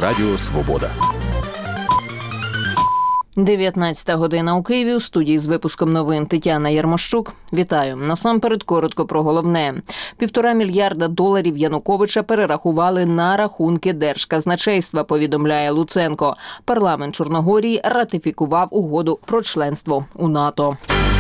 Радіо Свобода. 19 година у Києві. У студії з випуском новин Тетяна Ярмощук. Вітаю. Насамперед коротко про головне. $1,5 мільярда Януковича перерахували на рахунки Держказначейства, повідомляє Луценко. Парламент Чорногорії ратифікував угоду про членство у НАТО.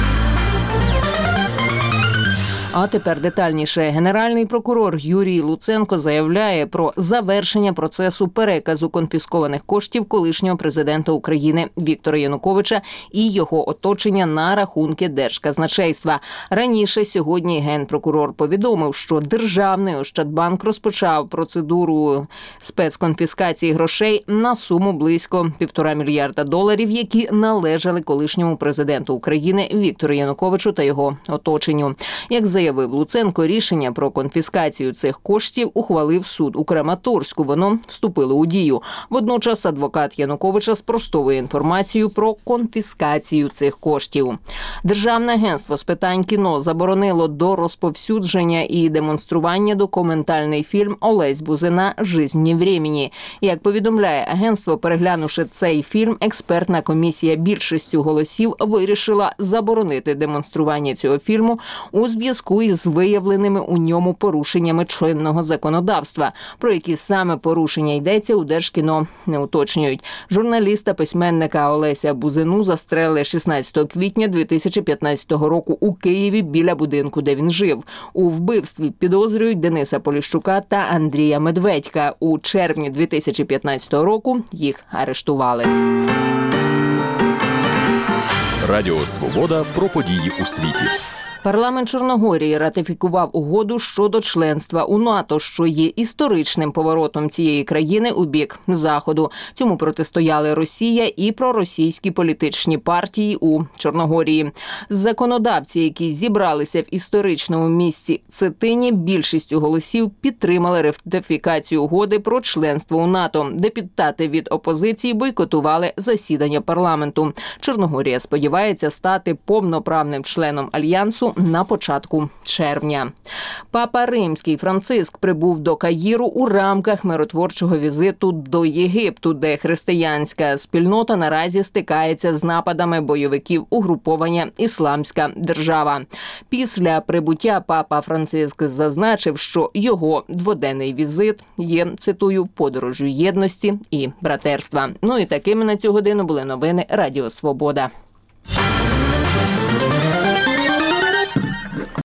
А тепер детальніше. Генеральний прокурор Юрій Луценко заявляє про завершення процесу переказу конфіскованих коштів колишнього президента України Віктора Януковича і його оточення на рахунки Держказначейства. Раніше сьогодні генпрокурор повідомив, що Державний Ощадбанк розпочав процедуру спецконфіскації грошей на суму близько $1,5 мільярда, які належали колишньому президенту України Віктору Януковичу та його оточенню. Як заявив Луценко, рішення про конфіскацію цих коштів ухвалив суд у Краматорську. Воно вступило у дію. Водночас адвокат Януковича спростовує інформацію про конфіскацію цих коштів. Державне агентство з питань кіно заборонило до розповсюдження і демонстрування документальний фільм Олесь Бузина «Жизнь не времени». Як повідомляє агентство, переглянувши цей фільм, експертна комісія більшістю голосів вирішила заборонити демонстрування цього фільму у зв'язку із виявленими у ньому порушеннями чинного законодавства. Про які саме порушення йдеться, у Держкіно не уточнюють. Журналіста, письменника Олеся Бузину застрелили 16 квітня 2015 року у Києві біля будинку, де він жив. У вбивстві підозрюють Дениса Поліщука та Андрія Медведька. У червні 2015 року їх арештували. Радіо Свобода про події у світі. Парламент Чорногорії ратифікував угоду щодо членства у НАТО, що є історичним поворотом цієї країни у бік Заходу. Цьому протистояли Росія і проросійські політичні партії у Чорногорії. Законодавці, які зібралися в історичному місті Цетині, більшістю голосів підтримали ратифікацію угоди про членство у НАТО. Депутати від опозиції бойкотували засідання парламенту. Чорногорія сподівається стати повноправним членом Альянсу на початку червня. Папа Римський Франциск прибув до Каїру у рамках миротворчого візиту до Єгипту, де християнська спільнота наразі стикається з нападами бойовиків угруповання «Ісламська держава». Після прибуття папа Франциск зазначив, що його дводенний візит є, цитую, подорожю єдності і братерства. Ну і такими на цю годину були новини Радіо Свобода.